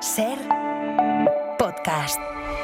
Ser podcast.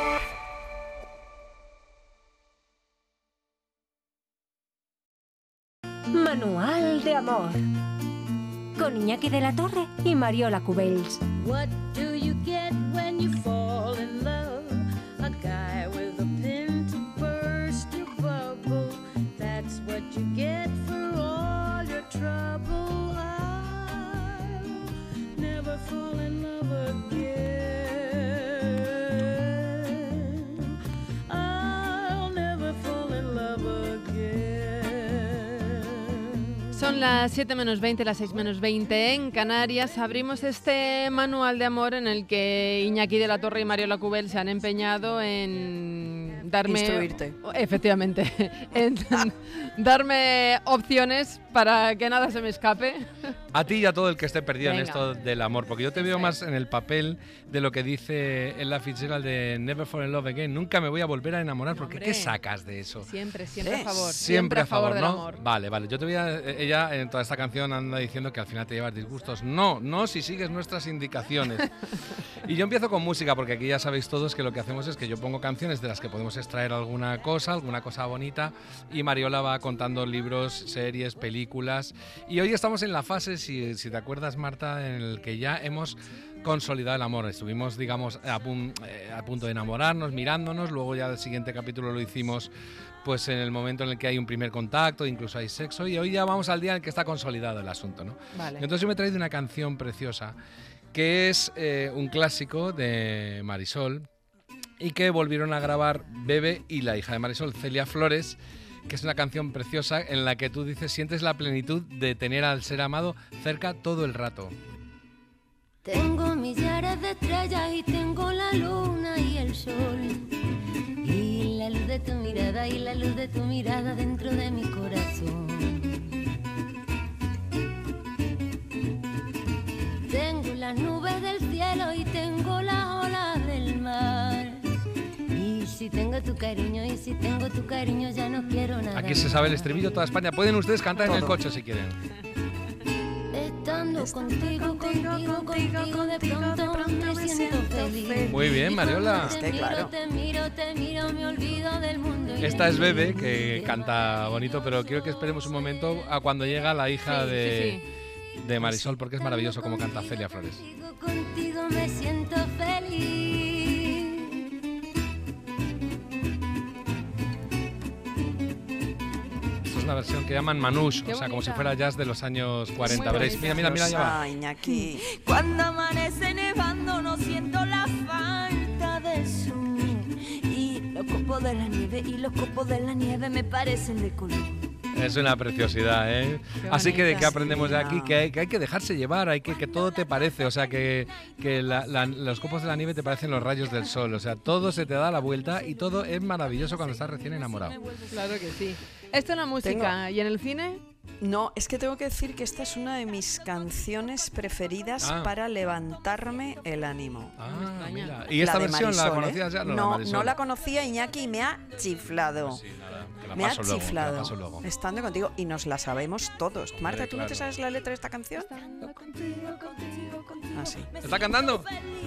Manual de amor. Con Iñaki de la Torre y Mariola Cubells. What do you get when you fall in love? A guy with a pin to burst your bubble. That's what you get for all your trouble. I'll never fall in love again. I'll never fall in love again. Son las 7 menos 20, las 6 menos 20 en Canarias. Abrimos este manual de amor en el que Iñaki de la Torre y Mariola Cubells se han empeñado en darme... Instruirte. Efectivamente, en darme opciones para que nada se me escape. A ti y a todo el que esté perdido Venga. en esto del amor, porque yo te veo más en el papel de lo que dice Ella Fitzgerald de Never Fall in Love Again. Nunca me voy a volver a enamorar, porque Hombre. ¿qué sacas de eso? Siempre a favor. Siempre a favor, del ¿no? amor. Vale. Yo te voy a... Ella en toda esta canción anda diciendo que al final te llevas disgustos. No, si sigues nuestras indicaciones. Y yo empiezo con música, porque aquí ya sabéis todos que lo que hacemos es que yo pongo canciones de las que podemos extraer alguna cosa bonita, y Mariola va contando libros, series, películas. Y hoy estamos en la fase, si te acuerdas, Marta, en el que ya hemos consolidado el amor. Estuvimos, digamos, a punto de enamorarnos, mirándonos. Luego ya el siguiente capítulo lo hicimos pues en el momento en el que hay un primer contacto, incluso hay sexo, y hoy ya vamos al día en el que está consolidado el asunto, ¿no? Vale. Entonces yo me he traído una canción preciosa que es un clásico de Marisol y que volvieron a grabar Bebe y la hija de Marisol, Celia Flores, que es una canción preciosa en la que tú dices sientes la plenitud de tener al ser amado cerca todo el rato. Tengo millares de estrellas y tengo la luna y el sol. Y la luz de tu mirada y la luz de tu mirada dentro de mi corazón. Tengo las nubes del cielo y tengo las olas del mar. Y si tengo tu cariño y si tengo tu cariño ya no quiero nada. Aquí se sabe el estribillo toda España. Pueden ustedes cantar en el coche si quieren. Estando contigo, de pronto me siento feliz. Muy bien, Mariola. Claro. Te miro, me olvido del mundo. Esta es Bebe, que canta bonito, pero quiero que esperemos un momento a cuando llega la hija de Marisol, porque es maravilloso como canta Celia Flores. Contigo me siento feliz. Esto es una versión que llaman manouche, Qué o sea, como bonita. si fuera jazz de los años 40. Muy Veréis, bonita. mira, ya va. Ay, Iñaki. Cuando amanece nevando no siento la falta de sol. Y los copos de la nieve me parecen de color. Es una preciosidad, ¿eh? Qué Así que, bonita. ¿qué aprendemos de aquí? Sí, Que hay que dejarse llevar, que todo te parece, o sea, que los copos de la nieve te parecen los rayos del sol, o sea, todo se te da la vuelta y todo es maravilloso cuando estás recién enamorado. Claro que sí. Esto en la música. ¿Y en el cine? No, es que tengo que decir que esta es una de mis canciones preferidas Ah. para levantarme el ánimo. Ah, extraña. mira. ¿Y esta de versión la Marisol, conocías ya? No, Marisol. no la conocía, Iñaki, y me ha chiflado. Pues sí, nada, que la Me ha paso luego, chiflado. la paso luego. Estando contigo, y nos la sabemos todos. Marta, ¿tú no claro. te sabes la letra de esta canción? Ah, sí. ¿Está cantando?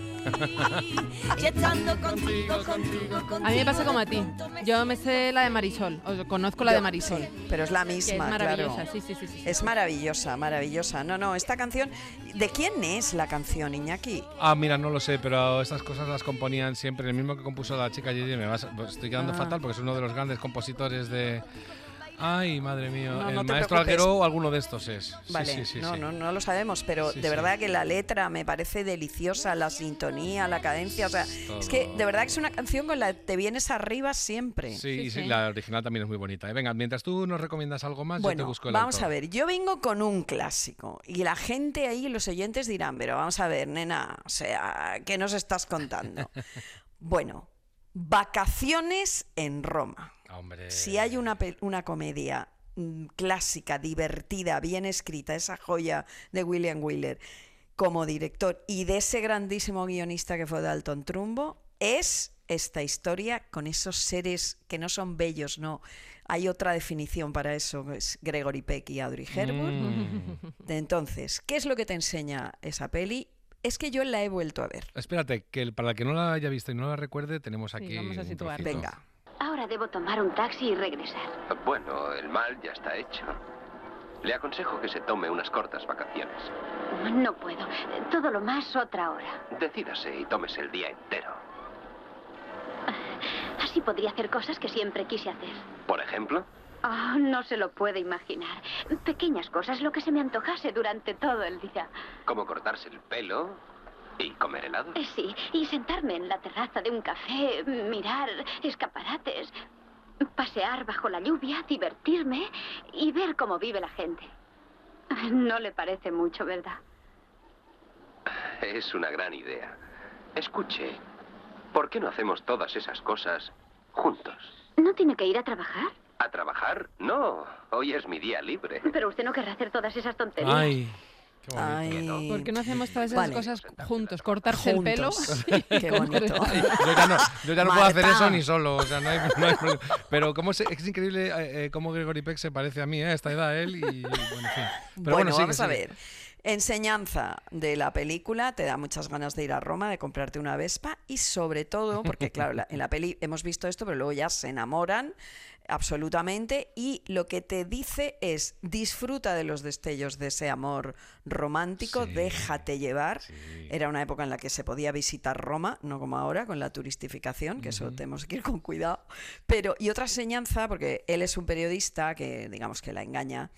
Y estando contigo. A mí me pasa como a ti. Yo me sé la de Marisol, o conozco la de Marisol. Sí, pero es la Que misma, es maravillosa, claro. sí. Es maravillosa. No, esta canción... ¿De quién es la canción, Iñaki? Ah, mira, no lo sé, pero estas cosas las componían siempre el mismo que compuso la chica Gigi. Pues estoy quedando fatal porque es uno de los grandes compositores de... Ay, madre mía, No, el no te maestro preocupes. Alguero o alguno de estos es. Sí, Vale, sí, no, sí. no lo sabemos, pero Sí, de sí. verdad que la letra me parece deliciosa, la sintonía, la cadencia, o sea, Todo. es que de verdad que es una canción con la que te vienes arriba siempre. Sí, Sí. la original también es muy bonita. Venga, mientras tú nos recomiendas algo más, yo te Bueno, busco el vamos autor. a ver, yo vengo con un clásico y la gente ahí, los oyentes dirán, pero vamos a ver, nena, o sea, ¿qué nos estás contando? Bueno, Vacaciones en Roma. Hombre. Si hay una comedia clásica, divertida, bien escrita, esa joya de William Wyler como director y de ese grandísimo guionista que fue Dalton Trumbo, es esta historia con esos seres que no son bellos, no. Hay otra definición para eso, es Gregory Peck y Audrey Hepburn. Entonces, ¿qué es lo que te enseña esa peli? Es que yo la he vuelto a ver. Espérate, que para el que no la haya visto y no la recuerde, tenemos aquí vamos a un situarlo. trocito. Venga. Ahora debo tomar un taxi y regresar. Bueno, el mal ya está hecho. Le aconsejo que se tome unas cortas vacaciones. No puedo. Todo lo más otra hora. Decídase y tómese el día entero. Así podría hacer cosas que siempre quise hacer. Por ejemplo, Oh, no se lo puede imaginar. Pequeñas cosas, lo que se me antojase durante todo el día. como cortarse el pelo y comer helado. Sí, y sentarme en la terraza de un café, mirar escaparates, pasear bajo la lluvia, divertirme y ver cómo vive la gente. No le parece mucho, ¿verdad? Es una gran idea. Escuche, ¿por qué no hacemos todas esas cosas juntos? ¿No tiene que ir a trabajar? ¿A trabajar? No, hoy es mi día libre. Pero usted no querrá hacer todas esas tonterías. Ay, qué bonito. Ay, ¿Por qué no hacemos todas esas Vale. cosas juntos? Cortarse el pelo. juntos. Qué bonito. Yo ya no puedo hacer Marta. eso ni solo, o sea, no hay problema. Pero es increíble cómo Gregory Peck se parece a mí, a esta edad él, y bueno, en fin. Pero Bueno, sigue, vamos a sigue. ver. Enseñanza de la película, te da muchas ganas de ir a Roma, de comprarte una Vespa y sobre todo, porque claro, en la peli hemos visto esto, pero luego ya se enamoran absolutamente y lo que te dice es disfruta de los destellos de ese amor romántico, Sí, déjate llevar. sí. Era una época en la que se podía visitar Roma, no como ahora con la turistificación, que eso tenemos que ir con cuidado. Pero, y otra enseñanza, porque él es un periodista que digamos que la engaña,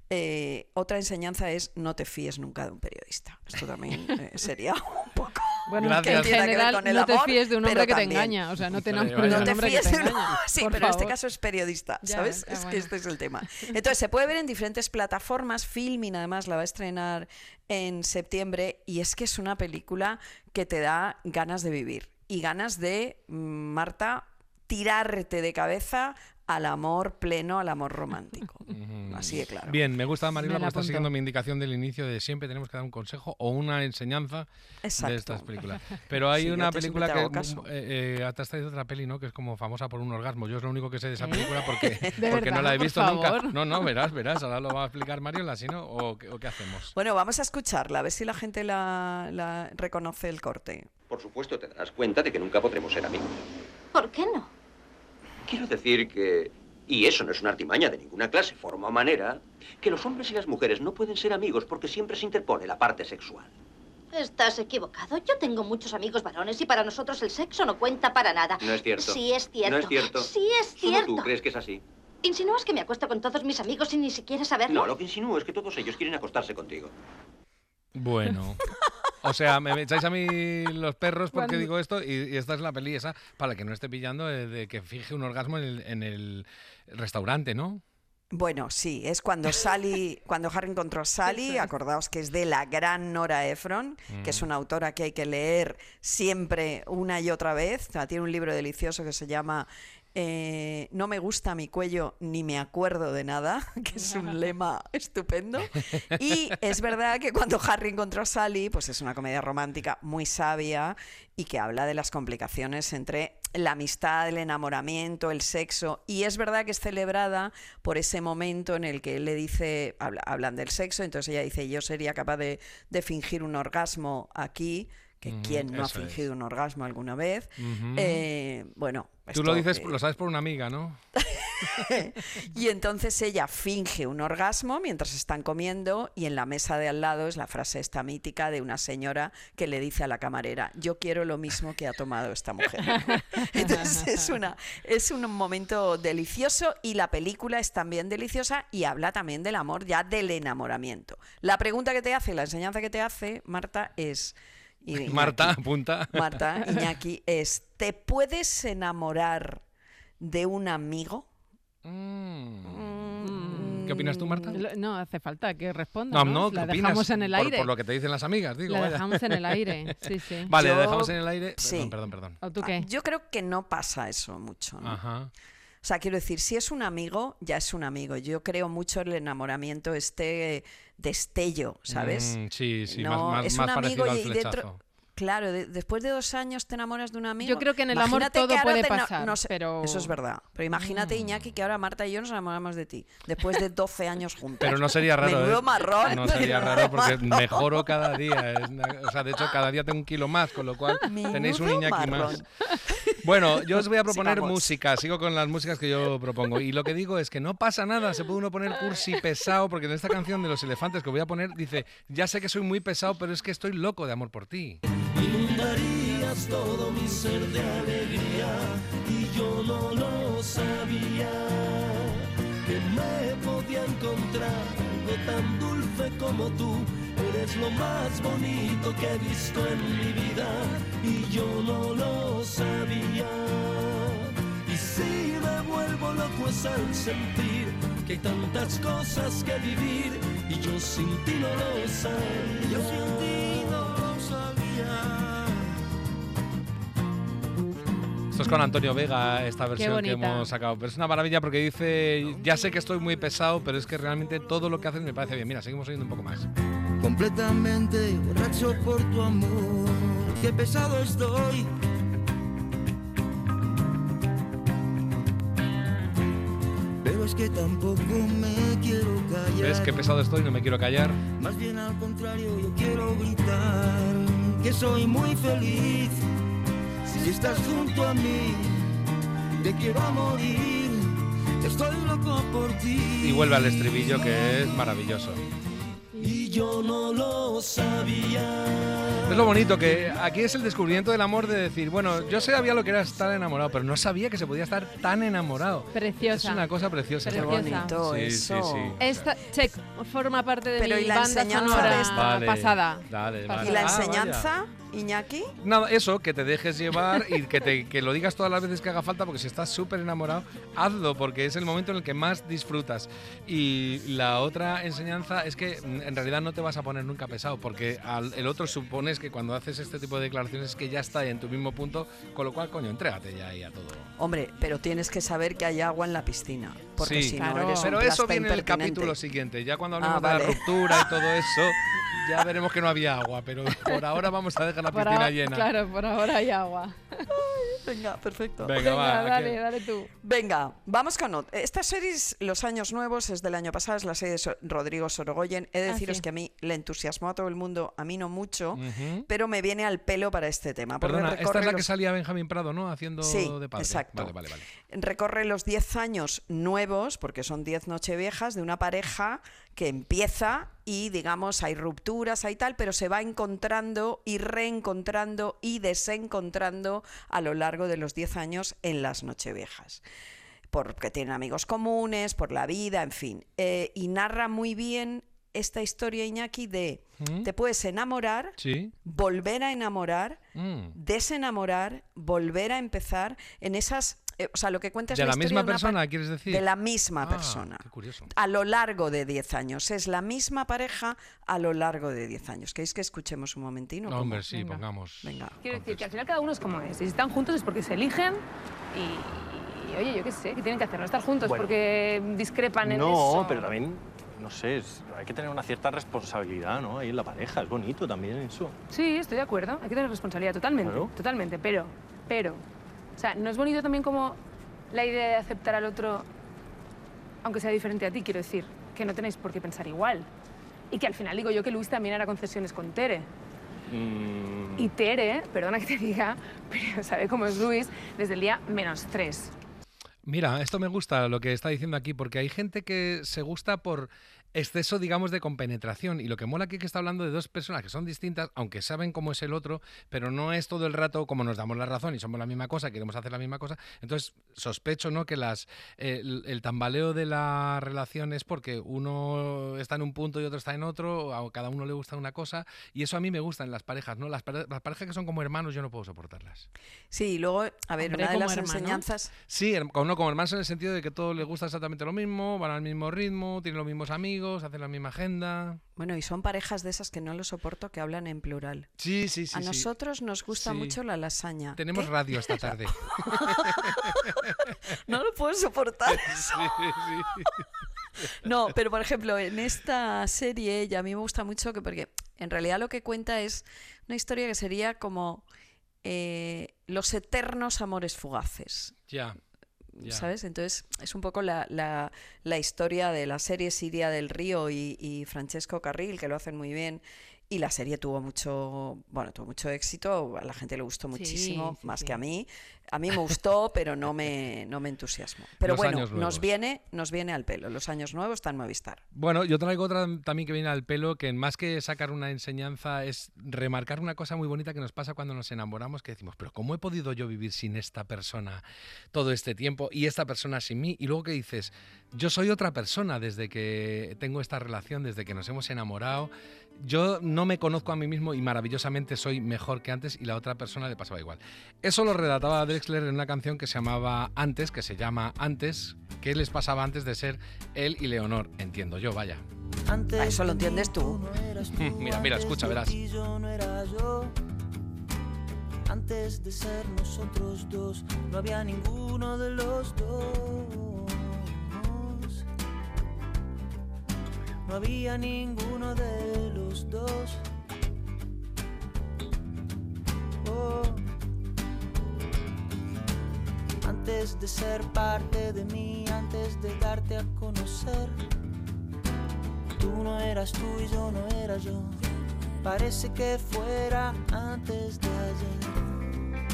otra enseñanza es no te fíes nunca de un periodista. Esto también sería un poco... Bueno, Gracias. que en Que tiene que ver general con el no te amor, fíes de un hombre pero que te también. engaña. O sea, no te Vaya, enamores de vaya. un No te hombre que fíes te de uno. engaña. Sí, por pero en este favor. caso es periodista, Ya, ¿sabes? ya, Es que bueno. este es el tema. Entonces, se puede ver en diferentes plataformas. Filmin, además, la va a estrenar en septiembre y es que es una película que te da ganas de vivir y ganas de, Marta, tirarte de cabeza al amor pleno, al amor romántico. Así de claro. Bien, me gusta, Mariola, Me la porque está apunto. siguiendo mi indicación del inicio de siempre tenemos que dar un consejo o una enseñanza Exacto. de estas películas. Pero hay Sí, yo una te película siempre te que hago caso. te has traído otra peli, ¿no? Que es como famosa por un orgasmo. Yo es lo único que sé de esa película porque, ¿De porque no verdad? la he Por visto nunca. favor. No, verás. Ahora lo va a explicar Mariola, si no, o qué hacemos. Bueno, vamos a escucharla, a ver si la gente la reconoce el corte. Por supuesto, te darás cuenta de que nunca podremos ser amigos. ¿Por qué no? Quiero decir que... Y eso no es una artimaña de ninguna clase, forma o manera, que los hombres y las mujeres no pueden ser amigos porque siempre se interpone la parte sexual. Estás equivocado. Yo tengo muchos amigos varones y para nosotros el sexo no cuenta para nada. No es cierto. Sí es cierto. No es cierto. Sí es Solo cierto. tú crees que es así. ¿Insinúas que me acuesto con todos mis amigos sin ni siquiera saberlo? No, lo que insinúo es que todos ellos quieren acostarse contigo. Bueno. O sea, me echáis a mí los perros porque Cuando- digo esto y esta es la peli esa para la que no esté pillando de que finge un orgasmo en el restaurante, ¿no? Bueno, sí, es cuando cuando Harry encontró a Sally, acordaos que es de la gran Nora Ephron, que es una autora que hay que leer siempre una y otra vez. O sea, tiene un libro delicioso que se llama No me gusta mi cuello ni me acuerdo de nada, que es un lema estupendo. Y es verdad que cuando Harry encontró a Sally, pues es una comedia romántica muy sabia y que habla de las complicaciones entre la amistad, el enamoramiento, el sexo. Y es verdad que es celebrada por ese momento en el que él le dice, hablan del sexo, entonces ella dice, yo sería capaz de fingir un orgasmo aquí, que quién no ha eso es. fingido un orgasmo alguna vez. Bueno, Tú esto lo dices, que- lo sabes por una amiga, ¿no? y entonces ella finge un orgasmo mientras están comiendo y en la mesa de al lado es la frase esta mítica de una señora que le dice a la camarera, yo quiero lo mismo que ha tomado esta mujer. Entonces es un momento delicioso y la película es también deliciosa y habla también del amor, ya del enamoramiento. La pregunta que te hace, la enseñanza que te hace, Marta, es... y Iñaki, Marta, apunta. Marta, Iñaki, es, ¿te puedes enamorar de un amigo? ¿Qué opinas tú, Marta? No hace falta que responda. No, ¿no? no, ¿qué La opinas? dejamos en el aire. Por lo que te dicen las amigas, digo. La vaya. dejamos en el aire. Sí, sí. Vale, Yo- la dejamos en el aire. sí. Perdón. ¿O tú qué? Yo creo que no pasa eso mucho, ¿no? Ajá. O sea, quiero decir, si es un amigo, ya es un amigo. Yo creo mucho en el enamoramiento, este destello, ¿sabes? Sí, No, más es un parecido amigo al y dentro- flechazo. Claro, después de 2 años te enamoras de un amigo. Yo creo que en el amor Imagínate todo que ahora puede te pasar, no sé, pero... Eso es verdad. Pero imagínate, Iñaki, que ahora Marta y yo nos enamoramos de ti. Después de 12 años juntos. Pero no sería raro. Menudo marrón. No sería raro porque mejoro cada día. O sea, de hecho, cada día tengo un kilo más, con lo cual tenéis un Iñaki más. Bueno, yo os voy a proponer música. Sigo con las músicas que yo propongo. Y lo que digo es que no pasa nada. Se puede uno poner cursi pesado, porque en esta canción de Los Elefantes que voy a poner dice: ya sé que soy muy pesado, pero es que estoy loco de amor por ti. Inundarías todo mi ser de alegría y yo no lo sabía, que me podía encontrar algo tan dulce como tú. Eres lo más bonito que he visto en mi vida y yo no lo sabía. Y si me vuelvo loco es al sentir que hay tantas cosas que vivir y yo sin ti no lo sabía. Yo sin ti no lo sabía. Esto es con Antonio Vega, esta versión que hemos sacado. Pero es una maravilla porque dice: ya sé que estoy muy pesado, pero es que realmente todo lo que haces me parece bien. Mira, seguimos oyendo un poco más. Completamente borracho por tu amor, qué pesado estoy. Pero es que tampoco me quiero callar. ¿Ves qué pesado estoy? No me quiero callar. Más bien al contrario, yo quiero gritar que soy muy feliz. Si estás junto a mí, te quiero morir, estoy loco por ti. Y vuelve al estribillo, que es maravilloso. Y yo no lo sabía. Es lo bonito, que aquí es el descubrimiento del amor, de decir, bueno, yo sabía lo que era estar enamorado, pero no sabía que se podía estar tan enamorado. Preciosa. Es una cosa preciosa. Qué bonito sí, eso. Sí, sí. Esta, check, forma parte de Pero mi ¿y la banda enseñanza sonora de esta? Vale, pasada. Dale. ¿Y la Ah, enseñanza, vaya. Iñaki? Nada, eso, que te dejes llevar y que lo digas todas las veces que haga falta, porque si estás súper enamorado, hazlo, porque es el momento en el que más disfrutas. Y la otra enseñanza es que en realidad no te vas a poner nunca pesado, porque el otro supones que cuando haces este tipo de declaraciones es que ya está en tu mismo punto, con lo cual, coño, entrégate ya ahí a todo. Hombre, pero tienes que saber que hay agua en la piscina, porque Sí, si claro. no eres un pero eso plasta viene en el impertinente. capítulo siguiente. Ya cuando hablemos Ah, de vale. la ruptura y todo eso, ya veremos que no había agua, pero por ahora vamos a dejar la piscina llena. Claro, por ahora hay agua. Venga, perfecto. Venga, va. Dale tú. Venga, vamos con esta serie, Los Años Nuevos, es del año pasado, es la serie de Rodrigo Sorogoyen. He de deciros sí. que a mí le entusiasmó a todo el mundo, a mí no mucho, Ujú. pero me viene al pelo para este tema. porque Perdona, esta recorre es la que los- salía Benjamín Prado, ¿no? Haciendo Sí, de padre. exacto. Vale. Recorre los 10 años nuevos, porque son 10 nocheviejas, de una pareja que empieza y, digamos, hay rupturas, hay tal, pero se va encontrando y reencontrando y desencontrando a lo largo de los 10 años en las nocheviejas. Porque tienen amigos comunes, por la vida, en fin. Y narra muy bien esta historia, Iñaki, de te puedes enamorar, Sí. volver a enamorar, desenamorar, volver a empezar en esas... o sea, lo que cuenta es ¿De la historia misma de una persona, quieres decir? De la misma Ah, persona. qué curioso. A lo largo de 10 años. Es la misma pareja a lo largo de 10 años. ¿Queréis que escuchemos un momentino? No, ¿Cómo? hombre, sí, Venga. pongamos. Venga. Quiero decir que al final cada uno es como es. Si están juntos es porque se eligen y oye, yo qué sé, ¿qué tienen que hacer? No estar juntos Bueno. porque discrepan en No, eso. pero también, no sé, hay que tener una cierta responsabilidad, ¿no? Ahí en la pareja, es bonito también eso. Sí, estoy de acuerdo. Hay que tener responsabilidad, totalmente. Claro. Totalmente, pero... O sea, ¿no es bonito también como la idea de aceptar al otro, aunque sea diferente a ti, quiero decir? Que no tenéis por qué pensar igual. Y que al final digo yo que Luis también hará concesiones con Tere. Y Tere, perdona que te diga, pero sabe cómo es Luis desde el día -3. Mira, esto me gusta lo que está diciendo aquí, porque hay gente que se gusta por exceso, digamos, de compenetración. Y lo que mola aquí es que está hablando de dos personas que son distintas, aunque saben cómo es el otro, pero no es todo el rato como nos damos la razón y somos la misma cosa, queremos hacer la misma cosa. Entonces, sospecho, ¿no?, que el tambaleo de la relación es porque uno está en un punto y otro está en otro, a cada uno le gusta una cosa, y eso a mí me gusta en las parejas, ¿no? Las parejas que son como hermanos yo no puedo soportarlas. Sí, y luego, a ver, Hombre, una de como las hermanos. enseñanzas... Sí, como hermanos en el sentido de que todo les gusta exactamente lo mismo, van al mismo ritmo, tienen los mismos amigos, hacen la misma agenda. Bueno, y son parejas de esas que no lo soporto, que hablan en plural. Sí. A nosotros nos gusta Sí. mucho la lasaña. Tenemos ¿Qué? radio esta tarde. No lo puedo soportar. Sí. No, pero por ejemplo, en esta serie, y a mí me gusta mucho porque en realidad lo que cuenta es una historia que sería como los eternos amores fugaces. Ya. ¿Sabes? Entonces es un poco la historia de la serie Siria del Río y Francesco Carril, que lo hacen muy bien. Y la serie tuvo mucho éxito, a la gente le gustó muchísimo, más que a mí. A mí me gustó, pero no me entusiasmó. Pero Los bueno, años nuevos. nos viene al pelo. Los años nuevos están en Movistar. Bueno, yo traigo otra también que viene al pelo, que más que sacar una enseñanza es remarcar una cosa muy bonita que nos pasa cuando nos enamoramos, que decimos, pero ¿cómo he podido yo vivir sin esta persona todo este tiempo y esta persona sin mí? Y luego que dices, yo soy otra persona desde que tengo esta relación, desde que nos hemos enamorado. Yo no me conozco a mí mismo y maravillosamente soy mejor que antes y la otra persona le pasaba igual. Eso lo relataba Drexler en una canción que se llamaba Antes, que se llama Antes. ¿Qué les pasaba antes de ser él y Leonor? Entiendo yo, vaya. Eso lo entiendes tú. Mira, escucha, verás. Antes de ser nosotros dos, no había ninguno de los dos. No había ninguno de los dos. Oh. Antes de ser parte de mí, antes de darte a conocer, tú no eras tú y yo no era yo. Parece que fuera antes de ayer.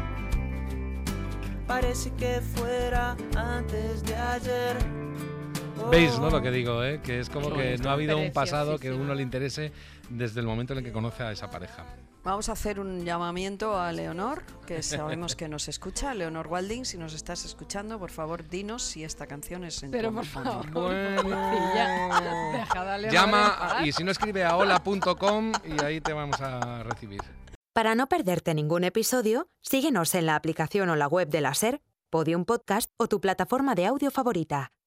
Parece que fuera antes de ayer. ¿Veis, no, lo que digo, que es como que no ha habido un pasado que a Preciosísimo. uno le interese desde el momento en el que conoce a esa pareja? Vamos a hacer un llamamiento a Leonor, que sabemos que nos escucha. Leonor Walding, si nos estás escuchando, por favor, dinos si esta canción es en Pero tu por favor, honor. pobrecilla, dejad a Leonor en Llama paz. y si no escribe a hola.com y ahí te vamos a recibir. Para no perderte ningún episodio, síguenos en la aplicación o la web de la SER, Podium Podcast o tu plataforma de audio favorita.